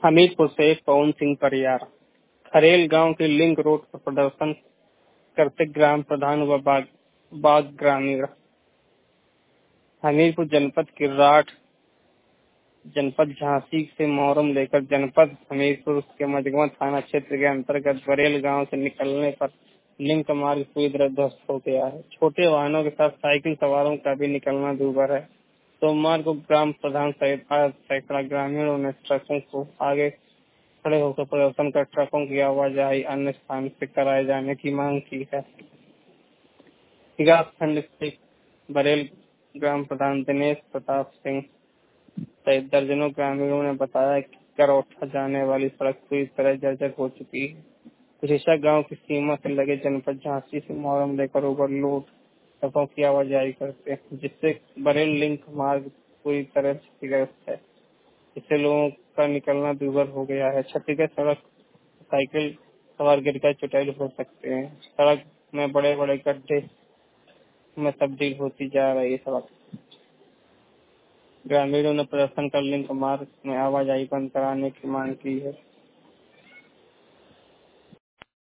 हमीरपुर से पवन सिंह परियार। खरेल गांव के लिंक रोड पर प्रदर्शन करते ग्राम प्रधान व बाग ग्रामीण। हमीरपुर जनपद की राठ जनपद झांसी से मोहर्रम लेकर जनपद हमीरपुर के मझगवां थाना क्षेत्र के अंतर्गत बरेल गांव से निकलने पर लिंक मार्ग पूरी तरह ध्वस्त हो गया है। छोटे वाहनों के साथ साइकिल सवारों का भी निकलना दूभर है। सोमवार को ग्राम प्रधान सहित 8 सैकड़ा ग्रामीणों ने ट्रकों को आगे खड़े होकर प्रदर्शन कर ट्रकों की आवाजाही अन्य स्थान से कराए जाने की मांग की है। विकासखंड से बरेल ग्राम प्रधान दिनेश प्रताप सिंह सहित दर्जनों ग्रामीणों ने बताया कि करौठा जाने वाली सड़क पूरी तरह जर्जर हो चुकी है। कुशेषा गांव की सीमा से लगे जनपद झांसी से मोहर्रम लेकर ओवरलोड ट्रकों की आवाजाही करते हैं, जिससे बरेल लिंक मार्ग पूरी तरह क्षतिग्रस्त है। इससे लोगों का निकलना दूभर हो गया है। क्षतिग्रस्त सड़क साइकिल सवार गिरकर चोटिल हो सकते हैं। सड़क में बड़े बड़े गड्ढे में तब्दील होती जा रही है सड़क। ग्रामीणों ने प्रदर्शन कर लिंक मार्ग में आवाजाही बंद कराने की मांग की है।